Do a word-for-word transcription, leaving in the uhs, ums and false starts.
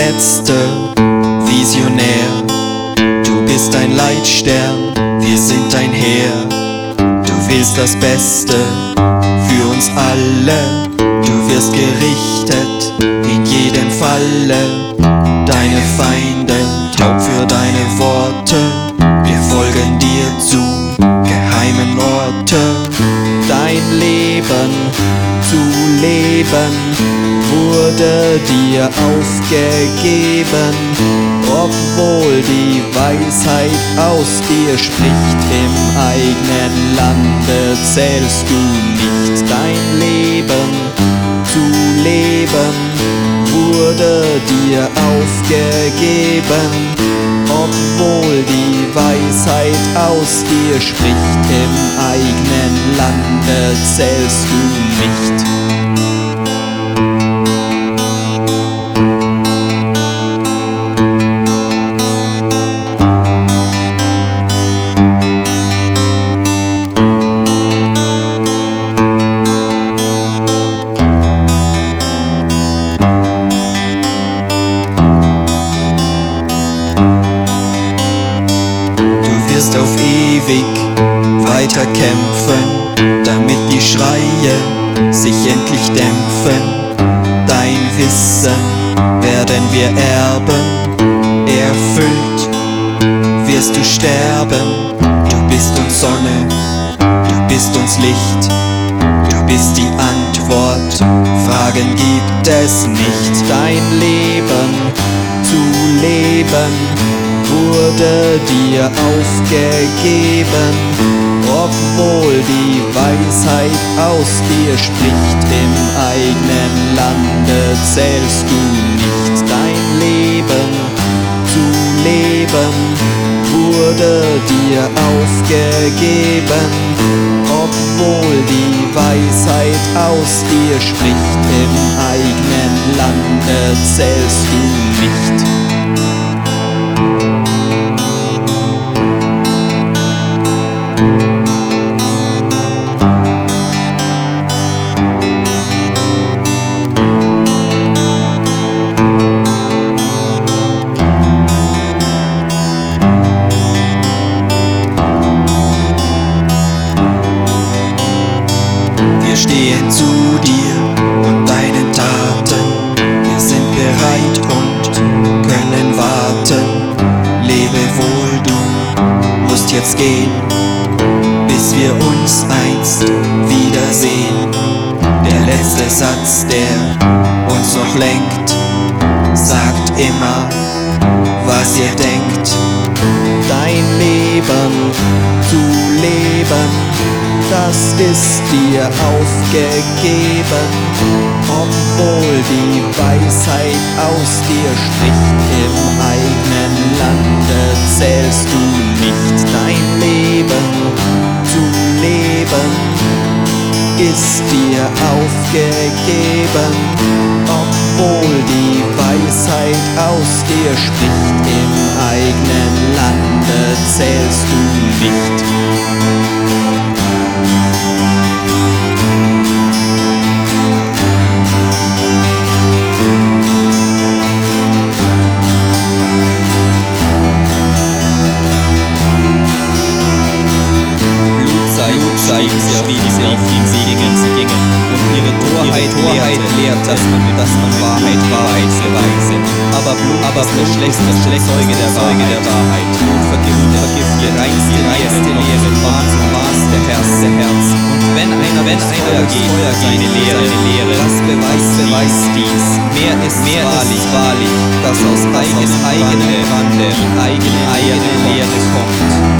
Letzte, Visionär. Du bist ein Leitstern, wir sind dein Heer. Du willst das Beste für uns alle. Du wirst gerichtet in jedem Falle. Deine Feinde taub für deine Worte. Wir folgen dir zu geheimen Orte. Dein Leben zu leben wurde dir aufgegeben, obwohl die Weisheit aus dir spricht. Im eigenen Lande zählst du nicht. Dein Leben zu leben wurde dir aufgegeben, obwohl die Weisheit aus dir spricht. Im eigenen Lande zählst du nicht. Auf ewig weiter kämpfen, damit die Schreie sich endlich dämpfen. Dein Wissen werden wir erben, erfüllt wirst du sterben. Du bist uns Sonne, du bist uns Licht, du bist die Antwort, Fragen gibt es nicht. Dein Leben zu leben wurde dir aufgegeben, obwohl die Weisheit aus dir spricht. Im eigenen Lande zählst du nicht. Dein Leben zu leben wurde dir aufgegeben, obwohl die Weisheit aus dir spricht. Im eigenen Lande zählst du nicht. Wir stehen zu dir und deinen Taten. Wir sind bereit und können warten. Lebe wohl, du musst jetzt gehen, bis wir uns einst wiedersehen. Der letzte Satz, der uns noch lenkt, sagt immer, was ihr denkt. Dein Leben zu leben, das ist dir aufgegeben, obwohl die Weisheit aus dir spricht. Im eigenen Lande zählst du nicht. Dein Leben zu leben ist dir aufgegeben, obwohl die Weisheit aus dir spricht. Im eigenen Lande zählst du nicht. Wie sie auf den Segen sie gingen und ihre Torheit, Torheit lehrt, dass man, dass man Wahrheit, Wahrheit beweise. Aber Blut, aber Blut schlecht, das schlecht Zeuge der Zeuge der Wahrheit. Blut vergift, vergift, die reinste Lehre, Lehre, Wahn zum Maß der Herz, der Herz. Und wenn einer, wenn einer geht, seine Lehre, seine Lehre, das beweist, beweist dies. Mehr ist, mehr wahrlich, wahrlich, dass aus eigenem, eigenem Rande, eigene, eigene Lehre kommt.